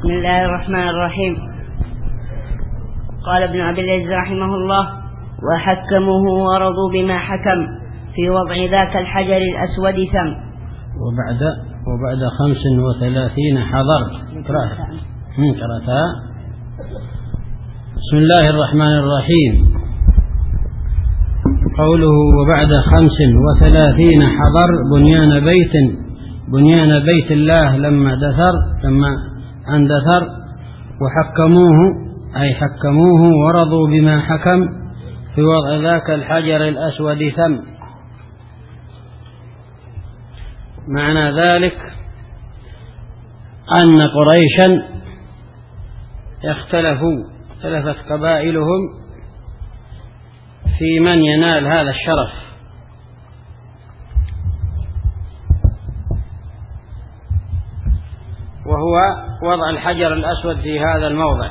بسم الله الرحمن الرحيم. قال ابن أبي العز رحمه الله: وحكموه ورضوا بما حكم في وضع ذاك الحجر الأسود ثم. وبعد 35 حضر قرأتها. بسم الله الرحمن الرحيم. قوله: وبعد 35 حضر بنيان بيت الله لما اندثر، حكموه ورضوا بما حكم في وضع ذاك الحجر الأسود ثم. معنى ذلك أن قريشا اختلفت قبائلهم في من ينال هذا الشرف، وهو وضع الحجر الأسود في هذا الموضع،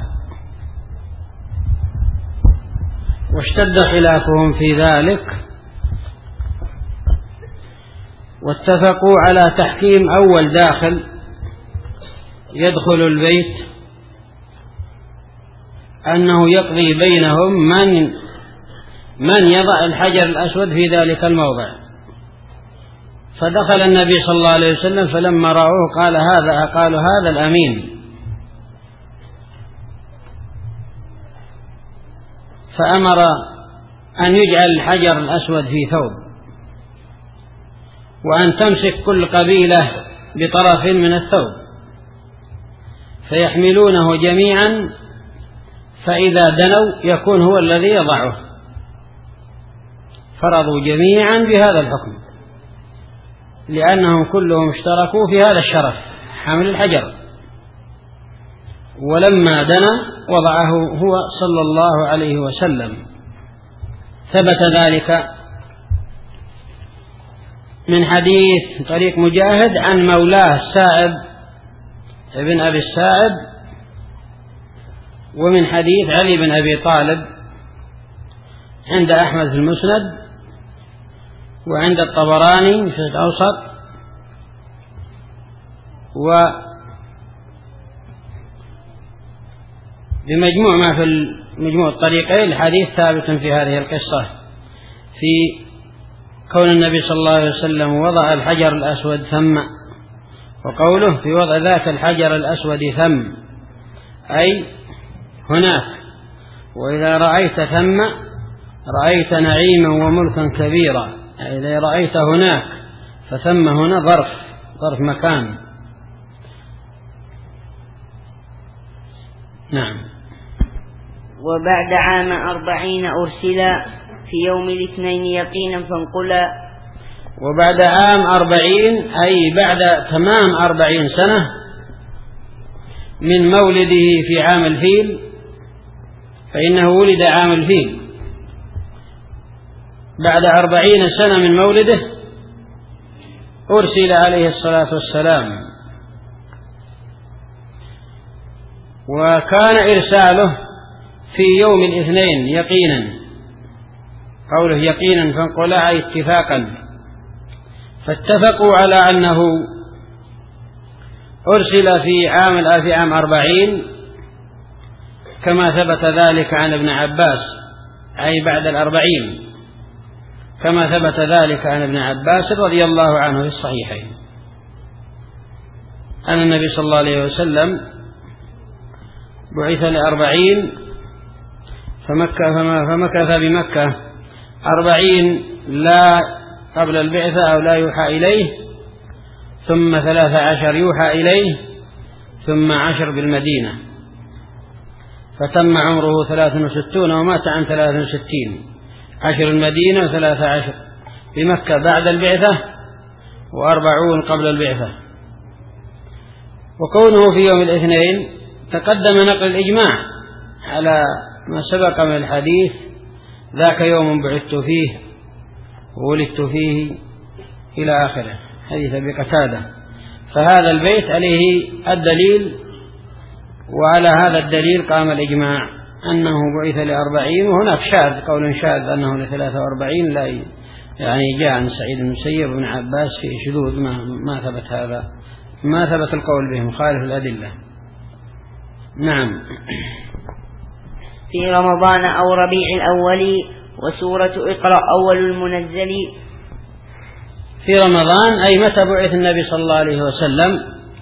واشتد خلافهم في ذلك، واتفقوا على تحكيم أول داخل يدخل البيت أنه يقضي بينهم من يضع الحجر الأسود في ذلك الموضع. فدخل النبي صلى الله عليه وسلم، فلما رأوه قالوا هذا الأمين، فأمر أن يجعل الحجر الأسود في ثوب، وأن تمسك كل قبيلة بطرف من الثوب فيحملونه جميعا، فإذا دنوا يكون هو الذي يضعه. فرضوا جميعا بهذا الحكم لأنهم كلهم اشتركوا في هذا الشرف، حمل الحجر. ولما دنا وضعه هو صلى الله عليه وسلم. ثبت ذلك من حديث طريق مجاهد عن مولاه السائب ابن أبي السائب، ومن حديث علي بن أبي طالب عند أحمد في المسند، وعند الطبراني في الأوسط، بمجموع ما في مجموع الطريقين الحديث ثابت في هذه القصة، في كون النبي صلى الله عليه وسلم وضع الحجر الأسود ثم، وقوله في وضع ذاك الحجر الأسود ثم أي هناك. وإذا رأيت ثم رأيت نعيما وملكا كبيرا، إذا رأيت هناك، فثم هنا ظرف مكان. نعم. وبعد عام 40 أرسلا في يوم الاثنين يقينا فانقلا. وبعد عام 40 أي بعد تمام 40 سنة من مولده في عام الفيل، فإنه ولد عام الفيل. بعد 40 سنة من مولده أرسل عليه الصلاة والسلام، وكان إرساله في يوم الاثنين يقينا. قوله يقينا فانقلع اتفاقا، فاتفقوا على أنه أرسل في عام 40 كما ثبت ذلك عن ابن عباس، أي بعد 40 كما ثبت ذلك عن ابن عباس رضي الله عنه في الصحيحين أن النبي صلى الله عليه وسلم بعث ل40 فمكث بمكة 40 لا قبل البعثة أو لا يوحى إليه، ثم 13 يوحى إليه، ثم 10 بالمدينة، فتم عمره 63 ومات عن 63. 10 المدينة و13 بمكة بعد البعثة، و40 قبل البعثة. وكونه في يوم الاثنين تقدم نقل الإجماع على ما سبق من الحديث: ذاك يوم بعثت فيه وولدت فيه إلى آخره، حديث أبي قتادة. فهذا البيت عليه الدليل، وعلى هذا الدليل قام الإجماع أنه بعث ل40. وهناك قول شاذ أنه ل43، لا يعني جاء عن سعيد بن المسيب وابن عباس في شذوذ، ما ثبت هذا، ما ثبت القول به، مخالف الأدلة. نعم. في رمضان أو ربيع الأول، وسورة اقرأ أول المنزل. في رمضان أي متى بعث النبي صلى الله عليه وسلم.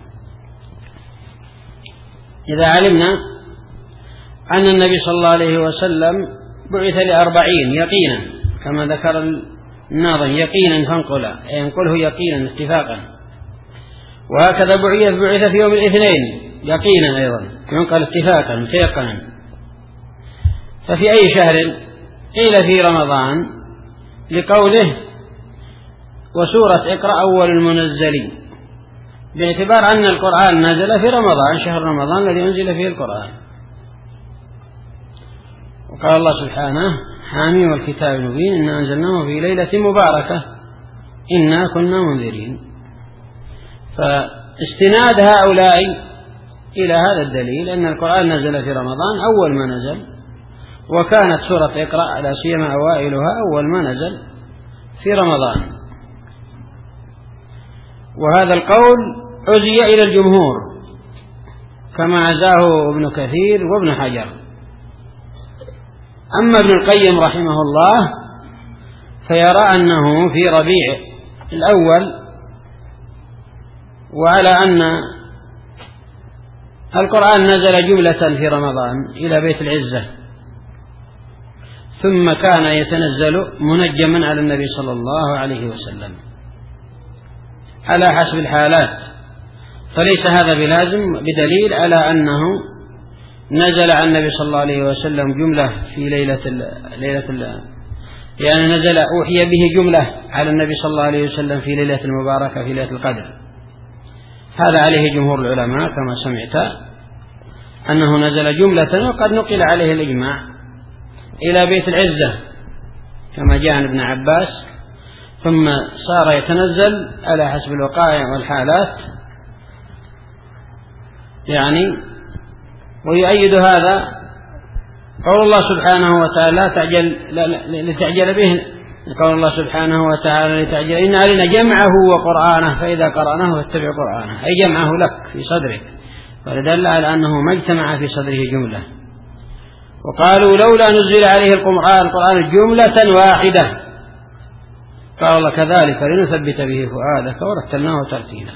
إذا علمنا أن النبي صلى الله عليه وسلم بعث ل40 يقينا كما ذكر الناظم، يقينا فانقله، ينقله يقينا اتفاقا. وهكذا بعث في يوم الاثنين يقينا أيضا ينقل اتفاقا متيقنا. ففي أي شهر؟ قيل في رمضان لقوله وسورة اقرأ أول المنزل، باعتبار أن القرآن نزل في رمضان، شهر رمضان الذي أنزل فيه القرآن. وقال الله سبحانه حامي والكتاب المبين إنا أنزلناه في ليلة مباركة إنا كنا منذرين. فاستناد هؤلاء إلى هذا الدليل أن القرآن نزل في رمضان أول ما نزل، وكانت سورة اقرأ على سيما أوائلها أول ما نزل في رمضان. وهذا القول عزي إلى الجمهور كما عزاه ابن كثير وابن حجر. أما ابن القيم رحمه الله فيرى أنه في ربيع الأول، وعلى أن القرآن نزل جملة في رمضان إلى بيت العزة، ثم كان يتنزل منجما على النبي صلى الله عليه وسلم على حسب الحالات. فليس هذا بلازم بدليل على أنه نزل على النبي صلى الله عليه وسلم جملة في ليلة يعني نزل أوحي به جملة على النبي صلى الله عليه وسلم في ليلة المباركة في ليلة القدر. هذا عليه جمهور العلماء كما سمعت، أنه نزل جملة، وقد نقل عليه الإجماع إلى بيت العزة كما جاء عن ابن عباس، ثم صار يتنزل على حسب الوقائع والحالات يعني. ويؤيد هذا قول الله سبحانه وتعالى لتعجل به، قول الله سبحانه وتعالى لتعجل إن علينا جمعه وقرآنه فإذا قرأناه فاتبع قرآنه، أي جمعه لك في صدرك، فدل على أنه ما اجتمع في صدره جملة. وقالوا لولا نزل عليه القرآن جملة واحدة، قال الله كذلك لنثبت به فؤادك ورتلناه ترتيلا.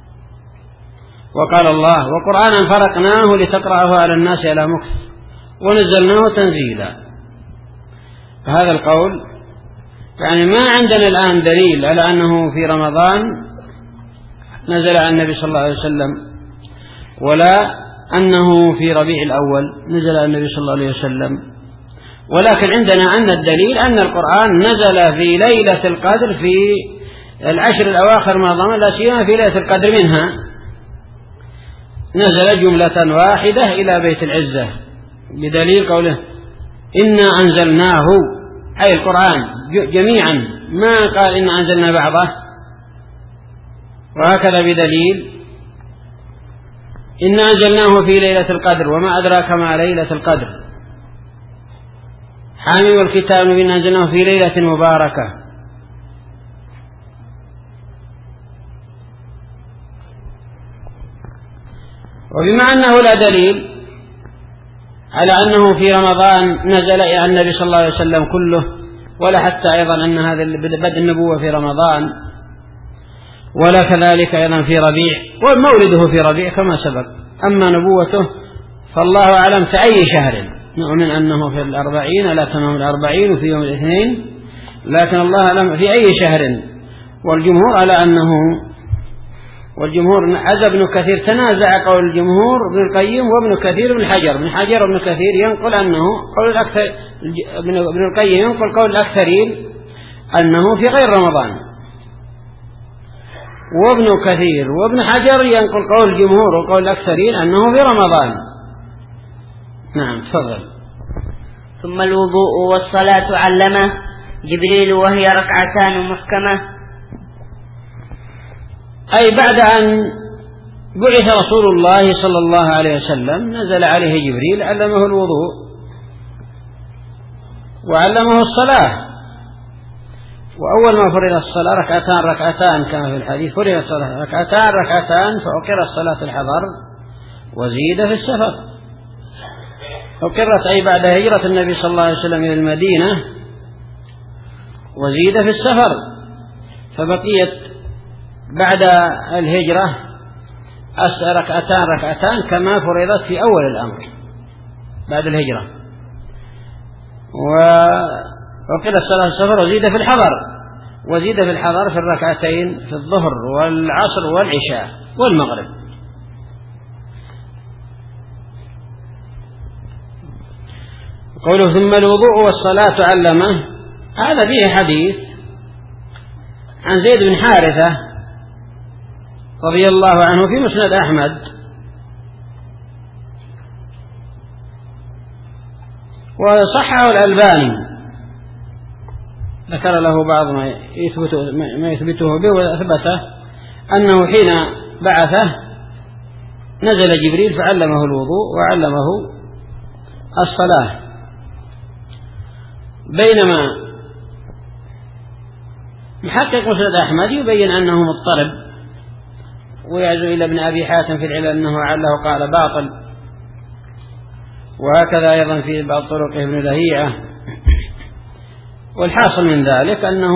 وقال الله وقرآنا فرقناه لتقرأه على الناس على مكث ونزلناه تنزيلا. فهذا القول يعني ما عندنا الآن دليل على أنه في رمضان نزل على النبي صلى الله عليه وسلم، ولا أنه في ربيع الأول نزل على النبي صلى الله عليه وسلم، ولكن عندنا أن الدليل أن القرآن نزل في ليلة القدر في العشر الأواخر من رمضان، لا سيما في ليلة القدر منها نزل جملة واحدة إلى بيت العزة، بدليل قوله إنا أنزلناه أي القرآن جميعا، ما قال إنا أنزلنا بعضه. وهكذا بدليل إنا أنزلناه في ليلة القدر وما أدراك ما ليلة القدر، حامي والكتاب إنا أنزلناه في ليلة مباركة. وبما أنه لا دليل على أنه في رمضان نزل إلى النبي صلى الله عليه وسلم كله، ولا حتى أيضا أن هذا بدء النبوة في رمضان، ولا كذلك أيضا في ربيع، ومولده في ربيع كما سبق. أما نبوته فالله أعلم في أي شهر، نؤمن أنه في 40 لا تمام 40 وفي يوم الاثنين، لكن الله أعلم في أي شهر. والجمهور على أنه، والجمهور عز ابن كثير تنازع قول الجمهور ابن القيم وابن كثير ابن حجر. ابن حجر وابن كثير ينقل أنه قول الأكثر، ابن القيم ينقل قول الأكثرين أنه في غير رمضان، وابن كثير وابن حجر ينقل قول الجمهور وقول الأكثرين أنه في رمضان. نعم تفضل. ثم الوضوء والصلاة علمه جبريل وهي ركعتان محكمة، أي بعد أن بعث رسول الله صلى الله عليه وسلم نزل عليه جبريل علمه الوضوء وعلمه الصلاة. وأول ما فرض الصلاة ركعتان كما في الحديث، فرض الصلاة ركعتان فأقر الصلاة الحضر وزيد في السفر. أقرت أي بعد هجرة النبي صلى الله عليه وسلم إلى المدينة، وزيد في السفر، فبقيت بعد الهجرة ركعتان كما فرضت في أول الأمر بعد الهجرة. وقيل الصلاة السفر، وزيد في الحضر، وزيد في الحضر في الركعتين في الظهر والعصر والعشاء والمغرب. قوله ثم الوضوء والصلاة علمه، هذا فيه حديث عن زيد بن حارثة رضي الله عنه في مسند أحمد، وصححه الألباني، ذكر له بعض ما يثبته به، وأثبته أنه حين بعثه نزل جبريل فعلمه الوضوء وعلمه الصلاة. بينما محقق مسند أحمد يبين أنه مضطرب، ويعزو إلى ابن أبي حاتم في العلل أنه عله قال باطل، وهكذا أيضا في بعض طرقه ابن لهيعة. والحاصل من ذلك أنه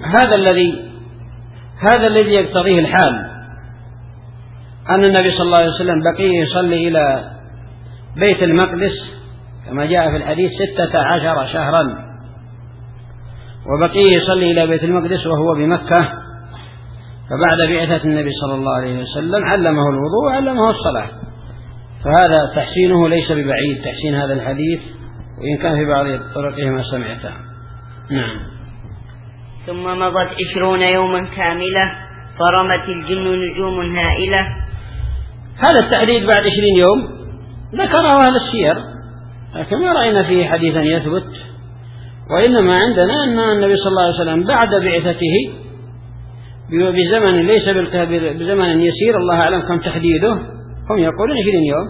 هذا الذي يقتضيه الحال، أن النبي صلى الله عليه وسلم بقي يصلي إلى بيت المقدس كما جاء في الحديث 16 شهرا، وبقي يصلي إلى بيت المقدس وهو بمكة. فبعد بعثة النبي صلى الله عليه وسلم علمه الوضوء وعلمه الصلاة، فهذا تحسينه ليس ببعيد، تحسين هذا الحديث، وإن كان في بعض طرقه ما سمعته. نعم. ثم مضت 20 يوما كاملة فرمت الجن نجوم هائلة. هذا التحديد بعد 20 يوم ذكره أهل السير، لكن ما رأينا فيه حديثا يثبت، وإنما عندنا أن النبي صلى الله عليه وسلم بعد بعثته بزمن ليس بزمن يسير، الله أعلم كم تحديده، هم يقولون 20 يوم،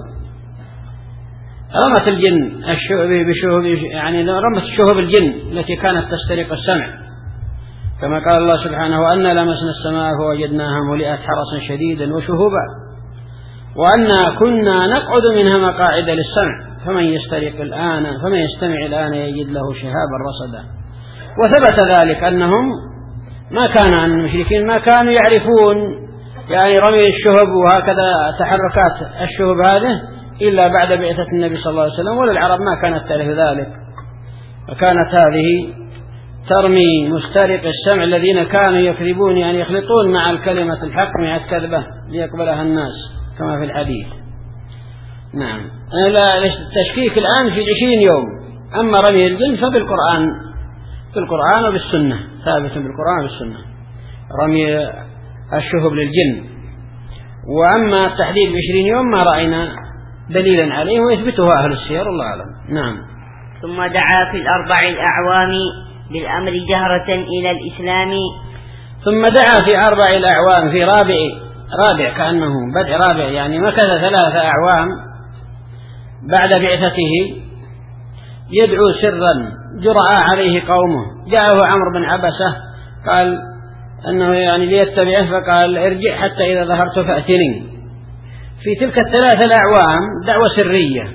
رمت الجن يعني رمت شهب الجن التي كانت تسترق السمع، كما قال الله سبحانه وأنا لمسنا السماء فوجدناها ملئت حرسا شديدا وشهوبا وأنا كنا نقعد منها مقاعد للسمع فمن يستمع الآن يجد له شهابا رصدا. وثبت ذلك أنهم ما كان عن المشركين ما كانوا يعرفون يعني رمي الشهب وهكذا تحركات الشهب هذه إلا بعد بعثة النبي صلى الله عليه وسلم، ولا العرب ما كانت تعرف ذلك، وكانت هذه ترمي مسترق السمع الذين كانوا يكذبون يعني يخلطون مع الكلمة الحق مع الكذبة ليقبلها الناس كما في الحديث. نعم. التشكيك الآن في 20 يوم، أما رمي الجن فبالقرآن، في القرآن وبالسنة، ثابت بالقرآن وبالسنة رمي الشهب للجن. وأما التحديد ب20 يوم ما رأينا دليلا عليه ويثبته أهل السير، الله أعلم. نعم. ثم دعا في 4 الأعوام بالأمر جهرة إلى الإسلام. ثم دعا في 4 الأعوام، في رابع كأنه بدء رابع، يعني مكث 3 أعوام بعد بعثته يدعو سرا، جرأ عليه قومه، جاءه عمرو بن عبسة قال أنه يعني ليتبعه، فقال ارجع حتى إذا ظهرت فأتني. في تلك 3 الأعوام دعوة سرية،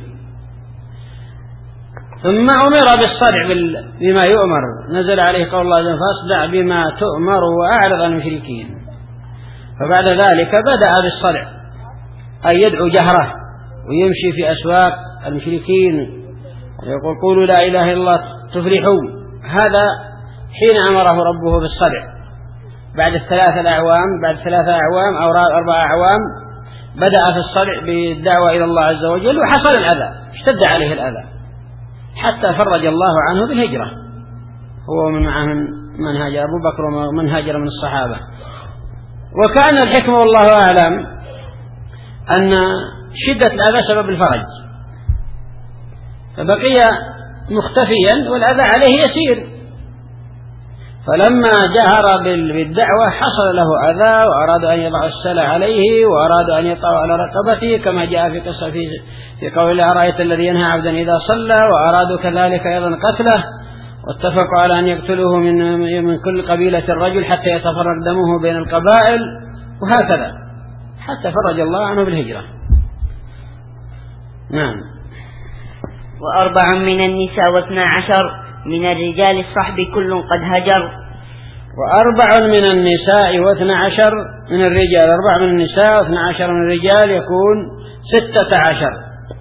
ثم أمر بالصدع بما يؤمر، نزل عليه قول الله فاصدع بما تؤمر وأعرض عن المشركين. فبعد ذلك بدأ بالصدع، أي يدعو جهره ويمشي في أسواق المشركين ويقول قولوا لا إله إلا الله تفلحوا. هذا حين أمره ربه بالصدع بعد 3 الأعوام، بعد 3 أعوام أو 4 أعوام بدأ في الصدع بالدعوة إلى الله عز وجل، وحصل الأذى، اشتد عليه الأذى حتى فرج الله عنه بالهجرة، هو من هاجر أبو بكر ومن هاجر من الصحابة. وكان الحكمة والله أعلم أن شدة الأذى سبب الفرج، فبقي مختفيا والأذى عليه يسير، فلما جهر بالدعوة حصل له أذى، وأرادوا أن يضعوا السلع عليه وأرادوا أن يطعوا على رقبته كما جاء في قصة في قول الله أرأيت الذي ينهى عبدا إذا صلى، وأرادوا كذلك أيضا قتله، واتفقوا على أن يقتلوه من كل قبيلة الرجل حتى يتفرق دمه بين القبائل، وهكذا حتى فرج الله عنه بالهجرة. نعم. و4 من النساء و12 من الرجال الصحب كل قد هجر. 4 من النساء و12 من الرجال، 4 من النساء و12 من الرجال يكون 16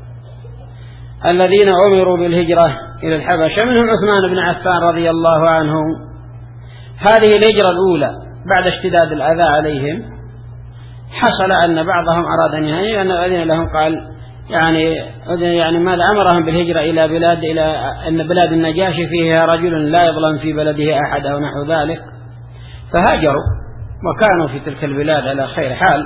الذين أمروا بالهجرة إلى الحبشة، منهم عثمان بن عفان رضي الله عنه. هذه الهجرة الأولى بعد اشتداد الأذى عليهم، حصل أن بعضهم أراد أن يهاجروا، أن أذن لهم قال يعني ماذا أمرهم بالهجرة إلى بلاد النجاشي فيها رجل لا يظلم في بلده أحد أو نحو ذلك، فهاجروا وكانوا في تلك البلاد على خير حال.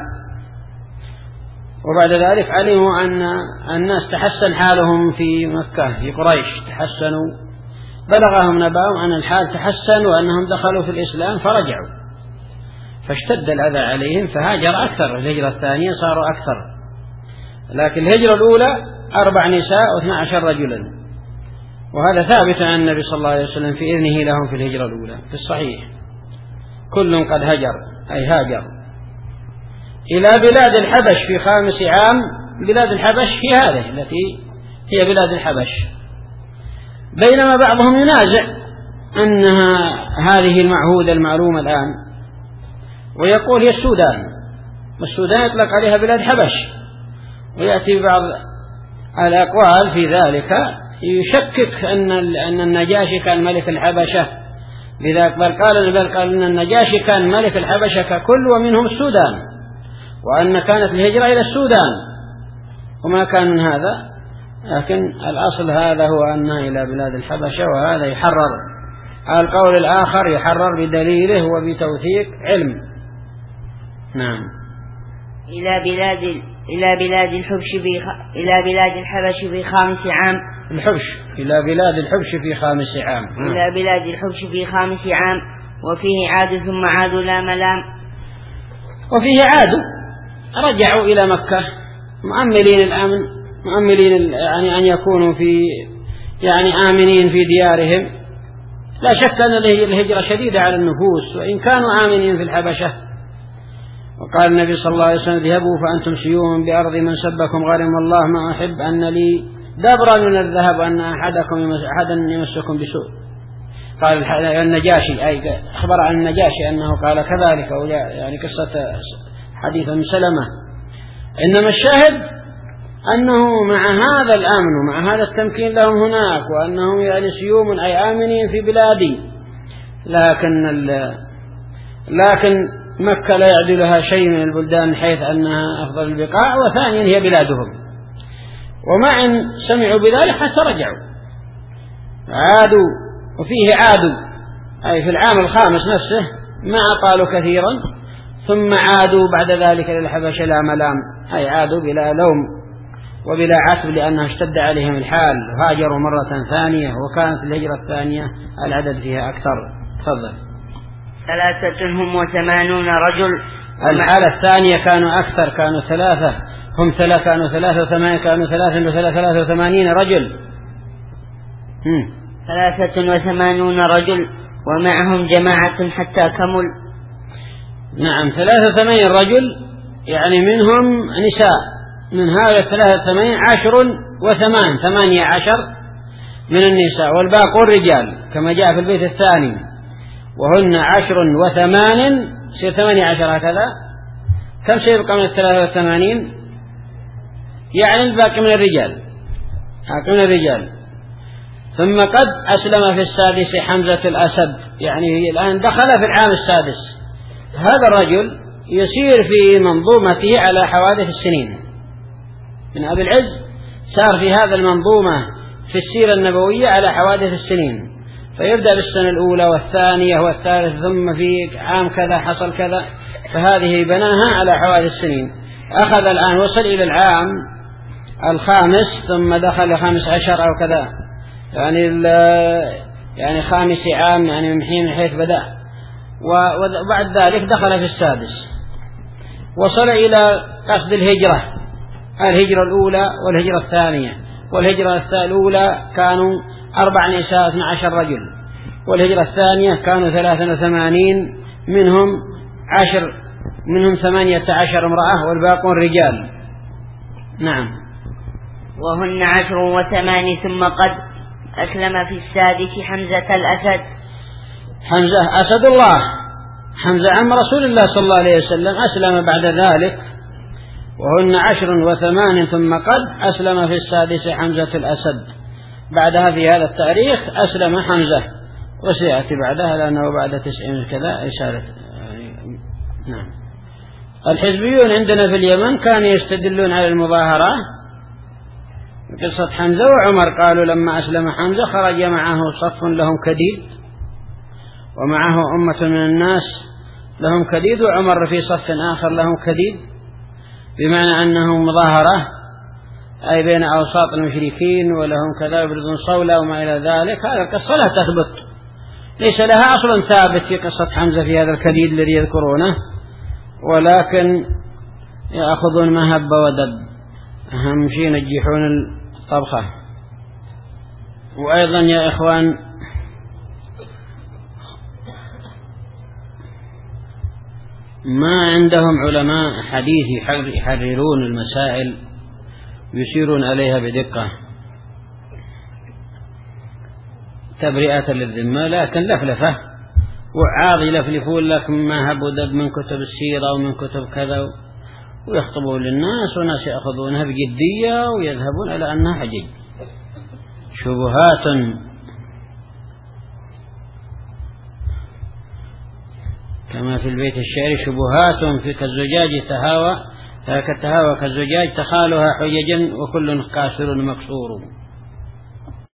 وبعد ذلك علموا أن الناس تحسن حالهم في مكة في قريش، تحسنوا، بلغهم نبأهم أن الحال تحسن وأنهم دخلوا في الإسلام فرجعوا، فاشتد الأذى عليهم فهاجر أكثر. الهجرة الثانية صاروا أكثر، لكن الهجرة الأولى 4 نساء و12 رجلا، وهذا ثابت عن النبي صلى الله عليه وسلم في إذنه لهم في الهجرة الأولى في الصحيح. كل قد هجر أي هاجر إلى بلاد الحبش في 5 عام. بلاد الحبش هي هذه التي هي بلاد الحبش، بينما بعضهم ينازع أنها هذه المعهودة المعلومة الآن، ويقول هي السودان، والسودان يطلق عليها بلاد حبش. ويأتي بعض الأقوال في ذلك يشكك أن النجاشي كان ملك الحبشة بذلك، بل قال أن النجاشي كان ملك الحبشة ككل ومنهم السودان، وأن كانت الهجرة إلى السودان وما كان من هذا، لكن الأصل هذا هو أنها إلى بلاد الحبشة، وهذا يحرر. القول الآخر يحرر بدليله وبتوثيق علم. نعم. إلى بلاد الحبش في 5 عام. الحبش إلى بلاد الحبش في 5 عام. إلى بلاد الحبش في 5 عام، وفيه عادوا ثم عادوا لا ملام. وفيه عادوا رجعوا إلى مكة مؤملين الأمن، مؤملين يعني أن يكونوا آمنين في ديارهم. لا شك أن الهجرة شديدة على النفوس، وإن كانوا آمنين في الحبشة. وقال النبي صلى الله عليه وسلم: اذهبوا فأنتم سيوم بأرض من سبكم غرم الله ما أحب أن لي دبرا من الذهب أن أحدا يمسكم بسوء. قال النجاشي، أي أخبر عن النجاشي أنه قال كذلك، يعني قصة حديث من سلمة. إنما الشاهد أنه مع هذا الأمن ومع هذا التمكين لهم هناك، وأنهم يعني سيوم أي آمنين في بلادي، لكن مكة لا يعدلها شيء من البلدان حيث أنها أفضل البقاع، وثانيا هي بلادهم. ومع أن سمعوا بذلك حتى رجعوا عادوا، وفيه عادوا أي في العام 5 نفسه ما أطالوا كثيرا، ثم عادوا بعد ذلك للحبشة لا ملام، أي عادوا بلا لوم وبلا عتب، لأنها اشتد عليهم الحال وهاجروا مرة ثانية، وكانت الهجرة الثانية العدد فيها أكثر. تفضل. 83 رجل. الحالة الثانية كانوا أكثر، كانوا 3، كانوا 83، كانوا 83 رجل. 83 رجل ومعهم جماعة حتى كمل. نعم، 83 رجل، يعني منهم نساء، من هؤلاء 83 10 و8 18 من النساء، والباقون رجال كما جاء في البيت الثاني، وهن 10 و8 يصير 18 هكذا. كم سيبقى من 83؟ يعني الباقي من الرجال. ثم قد أسلم في 6 حمزة الأسد، يعني الآن دخل في العام 6. هذا الرجل يسير في منظومته على حوادث السنين. من أبي العز سار في هذا المنظومة في السيرة النبوية على حوادث السنين، فيبدأ بالسنة الأولى والثانية والثالث، ثم في عام كذا حصل كذا، فهذه بناها على حوادث السنين. أخذ الآن وصل إلى العام 5 ثم دخل 15 أو كذا، يعني 5 عام، يعني من حيث بدأ، وبعد ذلك دخل في 6. وصل إلى قصد الهجرة الأولى والهجرة الثانية. والهجرة الأولى كانوا 4 نساء 12 رجل، والهجرة الثانية كانوا 83 منهم 18 امرأة والباقون رجال. نعم. وهن 10 و8 ثم قد أسلم في السادس حمزة الأسد. حمزة أسد الله، حمزة عم رسول الله صلى الله عليه وسلم، أسلم بعد ذلك. وهن 10 و8 ثم قد أسلم في السادس حمزة الأسد. بعدها في هذا التاريخ أسلم حمزة، وسيأتي بعدها لأنه بعد 90 كذا إشارة. نعم. الحزبيون عندنا في اليمن كانوا يستدلون على المظاهرة قصة حمزة وعمر. قالوا لما أسلم حمزة خرج معه صف لهم كديد، ومعه أمة من الناس لهم كديد، وعمر في صف آخر لهم كديد، بمعنى أنه مظاهرة أي بين أوساط المشركين ولهم كذا يبرزون صولة وما إلى ذلك. هذا القصة لا تثبت، ليس لها أصل ثابت في قصة حمزة في هذا الكديد الذي يذكرونه، ولكن يأخذون ما هب ودب، أهم شيء ينجحون الطبخة. وأيضا يا إخوان ما عندهم علماء حديث يحررون المسائل يشيرون عليها بدقة تبرئة للذمة، لكن لفلفة وعاظ يلفلفون لك ما هب ودب من كتب السيرة ومن كتب كذا، ويخطبون للناس وناس يأخذونها بجدية ويذهبون إلى أنها حجج. شبهات كما في البيت الشعري: شبهات في كالزجاج تهاوى كالزجاج تخالها حججا وكل كاسر مكسور.